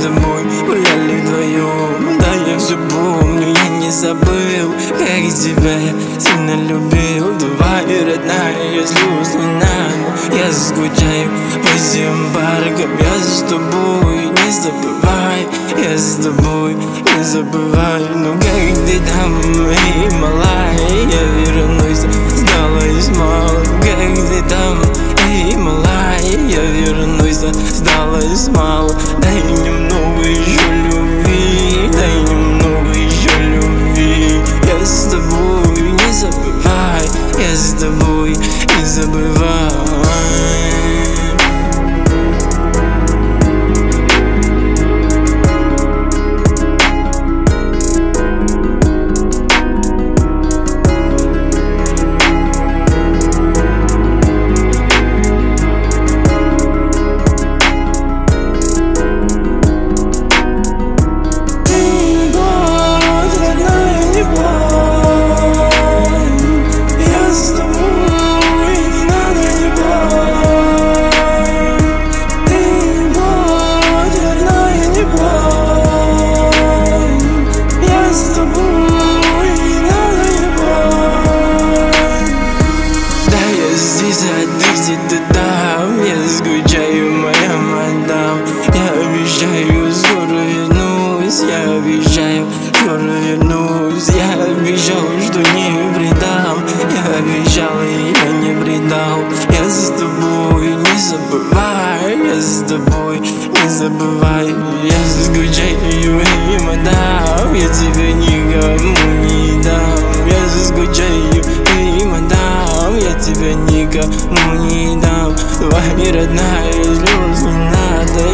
тобой гуляли вдвоем. Да, я все помню, я не забыл, как тебя я сильно любил. Давай, родная, я злюсь не надо, я скучаю по всем паркам. Я с тобой, не забывай, я с тобой, не забывай. Ну как ты там, эй, малая, я вернусь, сдалась мало. Как ты там, эй, малая, я вернусь, сдалась мало. Дай немного еще любви, дай немного еще любви. Я с тобой, не забывай, я с тобой, не забывай. Я скучаю, моя мадам. Я обещаю, скоро вернусь. Я обещаю, скоро вернусь. Я обещал, что не предам. Я обещал, и я не предал. Я с тобой, не забывай. Я с тобой, не забывай. Я скучаю, эй, мадам. Я тебя никому не дам. Я скучаю, эй, мадам. Я тебя никому не дам. Давай, родная, слез не надо,